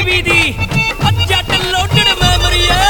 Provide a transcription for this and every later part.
2GB ਦੀ ਜੱਟ loaded memory ਐ।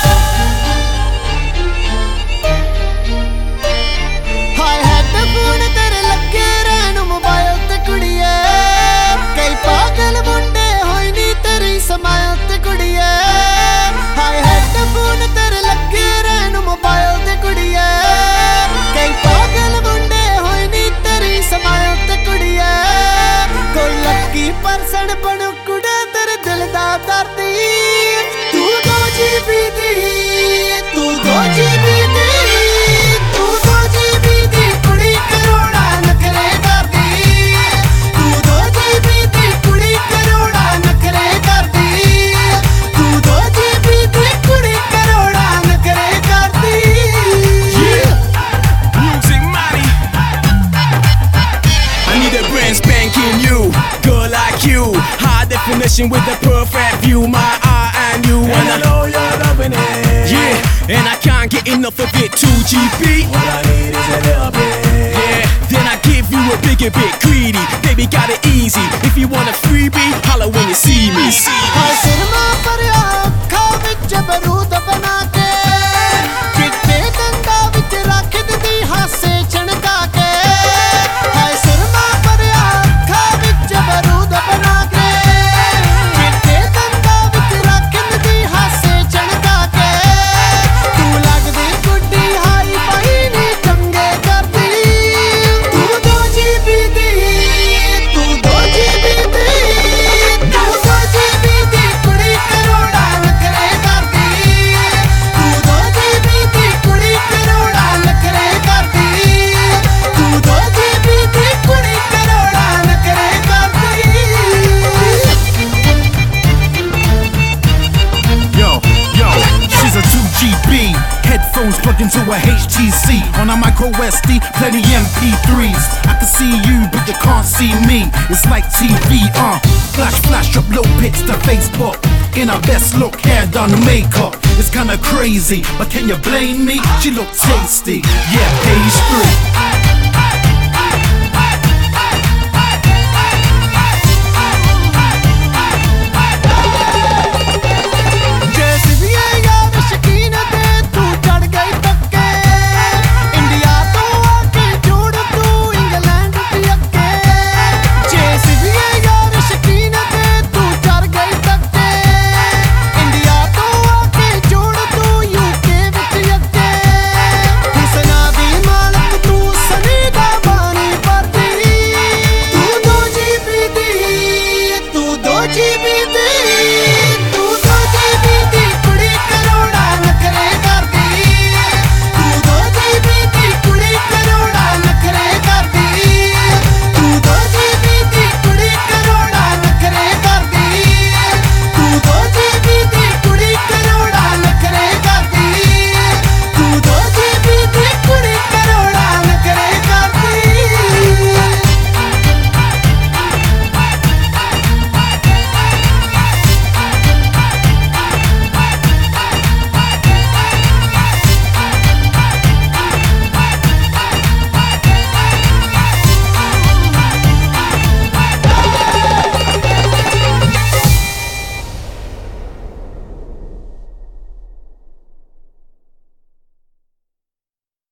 ਹਾਏ ਹੈਡਫੋਨ ਤੇਰੇ ਲੱਗੇ ਰਹਿਣ ਮੋਬਾਈਲ ਤੇ ਕੁੜੀਏ, ਕਈ ਪਾਗਲ ਮੁੰਡੇ ਹੋਈ ਨੀ ਤੇਰੀ ਸਮਾਇਲ ਤੇ ਕੁੜੀਏ। ਹਾਏ ਹੈਡਫੋਨ ਤੇਰੇ ਲੱਗੇ ਰਹਿਣ ਮੋਬਾਈਲ ਤੇ ਕੁੜੀਏ, ਕਈ ਪਾਗਲ ਮੁੰਡੇ ਹੋਈ ਨੀ ਤੇਰੀ ਸਮਾਇਲ ਤੇ ਕੁੜੀਏ। ਕੋਈ ਲੱਕੀ ਪਰਸਨ ਬਣੂ ਕੁੜੇ ਤੇਰੇ ਦਿਲ ਦਾ ਦਰਦੀ, ਤੂੰ 2GB ਦੀ, ਤੂੰ 2GB ਦੀ, ਤੂੰ 2GB ਦੀ ਕੁੜੀ ਕਰੋੜਾਂ ਨਖਰੇ ਕਰਦੀ, ਤੂੰ 2GB ਦੀ ਕੁੜੀ ਕਰੋੜਾਂ ਨਖਰੇ ਕਰਦੀ, ਤੂੰ 2GB ਦੀ ਕੁੜੀ ਕਰੋੜਾਂ ਨਖਰੇ ਕਰਦੀ। Music Money. I need a brand spanking new girl like you, high definition with the perfect view, my eye and you, and I know you're loving it. Yeah, and I can't get enough of it. 2GB. All I need is a little bit. Yeah, then I give you a bigger bit. Greedy, baby, got it easy. If you want a freebie, holla when you see me. ਹਾਏ ਸੁਰਮਾ ਭਰਿਆ ਅੱਖਾਂ ਵਿੱਚ ਬਰੂਦ ਬਣਾ ਕੇ, ਚਿੱਟੇ ਦੰਦਾਂ ਵਿੱਚ ਰੱਖ ਦਿੱਤੀ ਹਾਸੇ ਚਣਕਾ ਕੇ। ਹਾਏ ਸੁਰਮਾ ਭਰਿਆ ਅੱਖਾਂ ਵਿੱਚ ਬਰੂਦ ਬਣਾ ਕੇ, ਚਿੱਟੇ ਦੰਦਾਂ ਵਿੱਚ ਰੱਖ ਦਿੱਤੀ ਹਾਸੇ ਚਣਕਾ ਕੇ। ਤੂੰ ਲੱਗਦੀ ਗੁੱਡੀ ਹਾਈ ਪਾਈ ਨੀ ਚੰਗੇ ਕਰਦੀ, ਤੂੰ 2GB ਦੀ, ਤੂੰ 2GB ਦੀ, ਤੂੰ 2GB ਦੀ ਕੁੜੀ ਕਰੋੜਾਂ ਨਖਰੇ ਕਰਦੀ, ਤੂੰ 2GB ਦੀ ਕੁੜੀ ਕਰੋੜਾਂ ਨਖਰੇ ਕਰਦੀ, ਤੂੰ 2GB ਦੀ ਕੁੜੀ ਕਰੋੜਾਂ ਨਖਰੇ ਕਰਦੀ। Yo, she's a 2GB. Headphones plugged into a HTC. On a micro SD, plenty MP3s. I can see you, but you can't see me. It's like TV, Flash, drop low pics to Facebook. In her best look, hair done, makeup. It's kinda crazy, but can you blame me? She look tasty, yeah, page 3.